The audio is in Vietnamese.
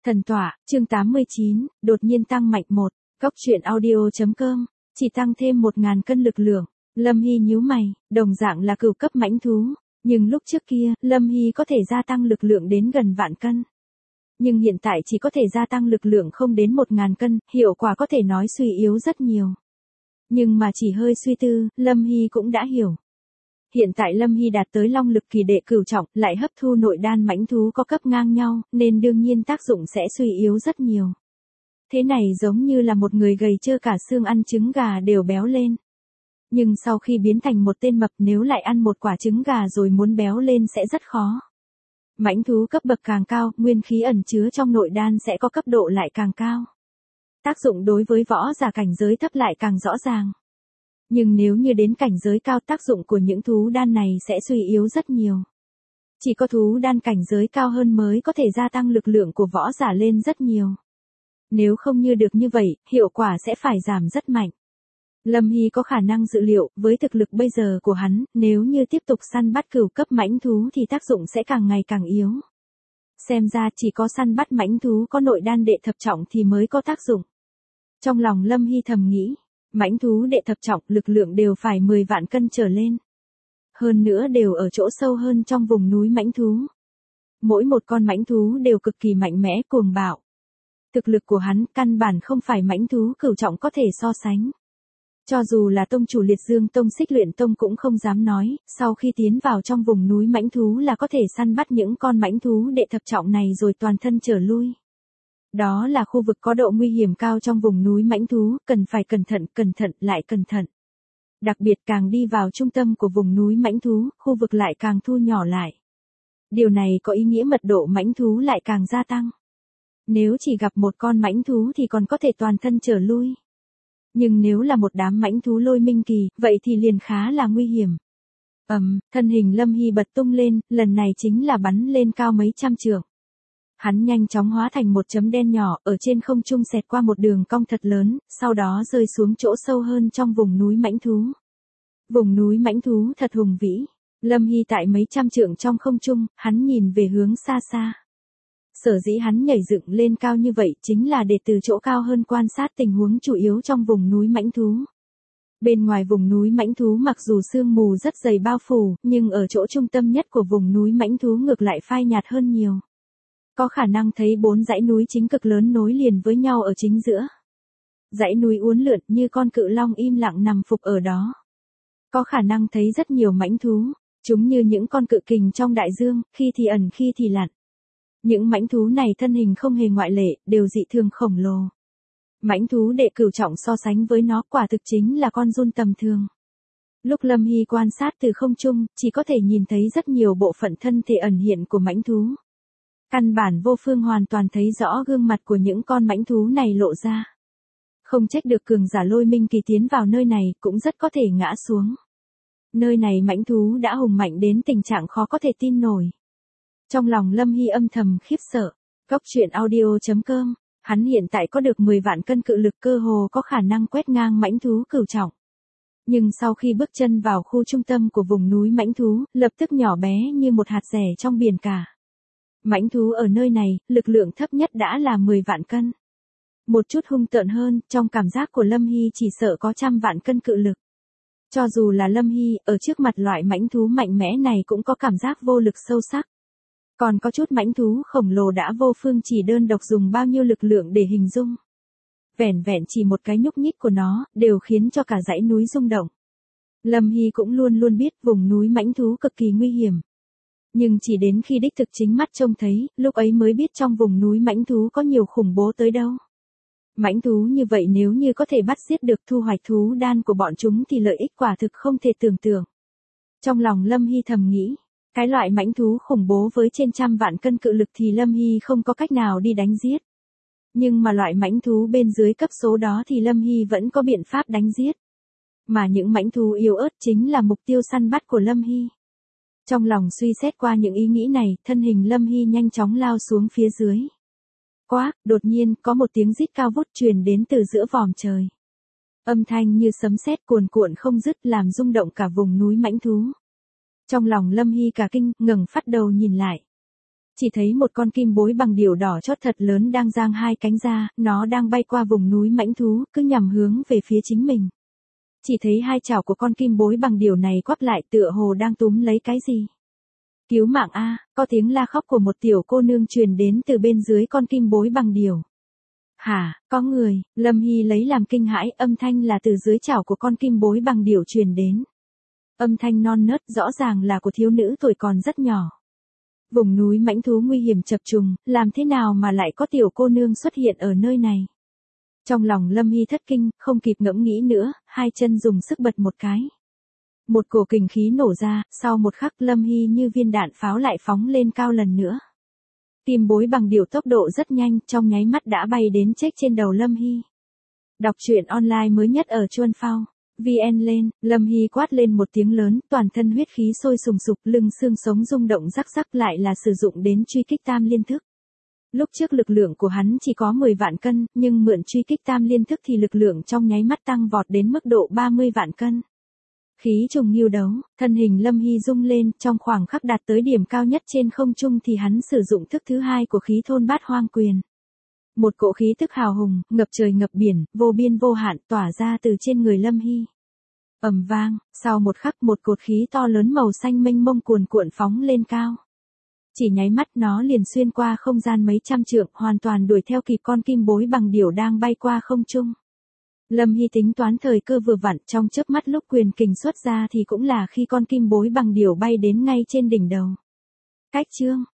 Thần tọa, chương 89, đột nhiên tăng mạnh một. Góc truyện audio.com, chỉ tăng thêm 1000 cân lực lượng. Lâm Hy nhíu mày, đồng dạng là cửu cấp mãnh thú, nhưng lúc trước kia, Lâm Hy có thể gia tăng lực lượng đến gần vạn cân. Nhưng hiện tại chỉ có thể gia tăng lực lượng không đến 1000 cân, hiệu quả có thể nói suy yếu rất nhiều. Nhưng mà chỉ hơi suy tư, Lâm Hy cũng đã hiểu. Hiện tại Lâm Hy đạt tới long lực kỳ đệ cửu trọng, lại hấp thu nội đan mãnh thú có cấp ngang nhau, nên đương nhiên tác dụng sẽ suy yếu rất nhiều. Thế này giống như là một người gầy trơ cả xương ăn trứng gà đều béo lên. Nhưng sau khi biến thành một tên mập nếu lại ăn một quả trứng gà rồi muốn béo lên sẽ rất khó. Mãnh thú cấp bậc càng cao, nguyên khí ẩn chứa trong nội đan sẽ có cấp độ lại càng cao. Tác dụng đối với võ giả cảnh giới thấp lại càng rõ ràng. Nhưng nếu như đến cảnh giới cao, tác dụng của những thú đan này sẽ suy yếu rất nhiều. Chỉ có thú đan cảnh giới cao hơn mới có thể gia tăng lực lượng của võ giả lên rất nhiều. Nếu không như được như vậy, hiệu quả sẽ phải giảm rất mạnh. Lâm Hy có khả năng dự liệu, với thực lực bây giờ của hắn, nếu như tiếp tục săn bắt cửu cấp mãnh thú thì tác dụng sẽ càng ngày càng yếu. Xem ra chỉ có săn bắt mãnh thú có nội đan đệ thập trọng thì mới có tác dụng. Trong lòng Lâm Hy thầm nghĩ, mãnh thú đệ thập trọng lực lượng đều phải 10 vạn cân trở lên. Hơn nữa đều ở chỗ sâu hơn trong vùng núi mãnh thú. Mỗi một con mãnh thú đều cực kỳ mạnh mẽ cuồng bạo. Thực lực của hắn căn bản không phải mãnh thú cửu trọng có thể so sánh. Cho dù là tông chủ Liệt Dương Tông Xích Luyện Tông cũng không dám nói, sau khi tiến vào trong vùng núi mãnh thú là có thể săn bắt những con mãnh thú đệ thập trọng này rồi toàn thân trở lui. Đó là khu vực có độ nguy hiểm cao trong vùng núi mãnh thú, cần phải cẩn thận lại cẩn thận. Đặc biệt càng đi vào trung tâm của vùng núi mãnh thú, khu vực lại càng thu nhỏ lại. Điều này có ý nghĩa mật độ mãnh thú lại càng gia tăng. Nếu chỉ gặp một con mãnh thú thì còn có thể toàn thân trở lui. Nhưng nếu là một đám mãnh thú lôi minh kỳ, vậy thì liền khá là nguy hiểm. Thân hình Lâm Hy bật tung lên, lần này chính là bắn lên cao mấy trăm trượng. Hắn nhanh chóng hóa thành một chấm đen nhỏ, ở trên không trung xẹt qua một đường cong thật lớn, sau đó rơi xuống chỗ sâu hơn trong vùng núi mãnh thú. Vùng núi mãnh thú thật hùng vĩ. Lâm Hy tại mấy trăm trượng trong không trung, hắn nhìn về hướng xa xa. Sở dĩ hắn nhảy dựng lên cao như vậy chính là để từ chỗ cao hơn quan sát tình huống chủ yếu trong vùng núi mãnh thú. Bên ngoài vùng núi mãnh thú mặc dù sương mù rất dày bao phủ, nhưng ở chỗ trung tâm nhất của vùng núi mãnh thú ngược lại phai nhạt hơn nhiều. Có khả năng thấy 4 dãy núi chính cực lớn nối liền với nhau ở chính giữa. Dãy núi uốn lượn như con cự long im lặng nằm phục ở đó. Có khả năng thấy rất nhiều mãnh thú, chúng như những con cự kình trong đại dương, khi thì ẩn khi thì lặn. Những mãnh thú này thân hình không hề ngoại lệ, đều dị thường khổng lồ. Mãnh thú đệ cửu trọng so sánh với nó quả thực chính là con giun tầm thường. Lúc Lâm Hy quan sát từ không trung, chỉ có thể nhìn thấy rất nhiều bộ phận thân thể ẩn hiện của mãnh thú. Căn bản vô phương hoàn toàn thấy rõ gương mặt của những con mãnh thú này lộ ra. Không trách được cường giả lôi minh kỳ tiến vào nơi này cũng rất có thể ngã xuống. Nơi này mãnh thú đã hùng mạnh đến tình trạng khó có thể tin nổi. Trong lòng Lâm Hy âm thầm khiếp sợ. Góc truyện audio.com, hắn hiện tại có được 10 vạn cân cự lực cơ hồ có khả năng quét ngang mãnh thú cửu trọng. Nhưng sau khi bước chân vào khu trung tâm của vùng núi mãnh thú, lập tức nhỏ bé như một hạt rẻ trong biển cả. Mãnh thú ở nơi này, lực lượng thấp nhất đã là 10 vạn cân. Một chút hung tợn hơn, trong cảm giác của Lâm Hy chỉ sợ có 100 vạn cân cự lực. Cho dù là Lâm Hy, ở trước mặt loại mãnh thú mạnh mẽ này cũng có cảm giác vô lực sâu sắc. Còn có chút mãnh thú khổng lồ đã vô phương chỉ đơn độc dùng bao nhiêu lực lượng để hình dung. Vẻn vẹn chỉ một cái nhúc nhích của nó, đều khiến cho cả dãy núi rung động. Lâm Hy cũng luôn luôn biết vùng núi mãnh thú cực kỳ nguy hiểm. Nhưng chỉ đến khi đích thực chính mắt trông thấy, lúc ấy mới biết trong vùng núi mãnh thú có nhiều khủng bố tới đâu. Mãnh thú như vậy nếu như có thể bắt giết được thu hoạch thú đan của bọn chúng thì lợi ích quả thực không thể tưởng tượng. Trong lòng Lâm Hy thầm nghĩ, cái loại mãnh thú khủng bố với trên 100 vạn cân cự lực thì Lâm Hy không có cách nào đi đánh giết. Nhưng mà loại mãnh thú bên dưới cấp số đó thì Lâm Hy vẫn có biện pháp đánh giết. Mà những mãnh thú yếu ớt chính là mục tiêu săn bắt của Lâm Hy. Trong lòng suy xét qua những ý nghĩ này, thân hình Lâm Hy nhanh chóng lao xuống phía dưới. Quác, đột nhiên có một tiếng rít cao vút truyền đến từ giữa vòm trời. Âm thanh như sấm sét cuồn cuộn không dứt làm rung động cả vùng núi mãnh thú. Trong lòng Lâm Hy cả kinh, ngẩng phát đầu nhìn lại. Chỉ thấy một con kim bối bằng điểu đỏ chót thật lớn đang giang hai cánh ra, nó đang bay qua vùng núi mãnh thú, cứ nhằm hướng về phía chính mình. Chỉ thấy hai chảo của con kim bối bằng điểu này quắp lại tựa hồ đang túm lấy cái gì. Cứu mạng a, có tiếng la khóc của một tiểu cô nương truyền đến từ bên dưới con kim bối bằng điểu. Hả, có người, Lâm Hy lấy làm kinh hãi, âm thanh là từ dưới chảo của con kim bối bằng điểu truyền đến. Âm thanh non nớt rõ ràng là của thiếu nữ tuổi còn rất nhỏ. Vùng núi mãnh thú nguy hiểm chập trùng, làm thế nào mà lại có tiểu cô nương xuất hiện ở nơi này? Trong lòng Lâm Hy thất kinh, không kịp ngẫm nghĩ nữa, hai chân dùng sức bật một cái. Một cổ kình khí nổ ra, sau một khắc Lâm Hy như viên đạn pháo lại phóng lên cao lần nữa. Kim bối bằng điểu tốc độ rất nhanh, trong nháy mắt đã bay đến chết trên đầu Lâm Hy. Đọc truyện online mới nhất ở Chuan Phao. VN lên, Lâm Hy quát lên một tiếng lớn, toàn thân huyết khí sôi sùng sục, lưng xương sống rung động rắc rắc, lại là sử dụng đến truy kích tam liên thức. Lúc trước lực lượng của hắn chỉ có 10 vạn cân, nhưng mượn truy kích tam liên thức thì lực lượng trong nháy mắt tăng vọt đến mức độ 30 vạn cân. Khí trùng nghiêu đấu, thân hình Lâm Hy rung lên, trong khoảng khắc đạt tới điểm cao nhất trên không trung thì hắn sử dụng thức thứ hai của khí thôn bát hoang quyền. Một cỗ khí tức hào hùng, ngập trời ngập biển, vô biên vô hạn tỏa ra từ trên người Lâm Hy. Ầm vang, sau một khắc một cột khí to lớn màu xanh mênh mông cuồn cuộn phóng lên cao. Chỉ nháy mắt nó liền xuyên qua không gian mấy trăm trượng, hoàn toàn đuổi theo kịp con kim bối bằng điểu đang bay qua không trung. Lâm Hy tính toán thời cơ vừa vặn, trong chớp mắt lúc quyền kình xuất ra thì cũng là khi con kim bối bằng điểu bay đến ngay trên đỉnh đầu. Cách chương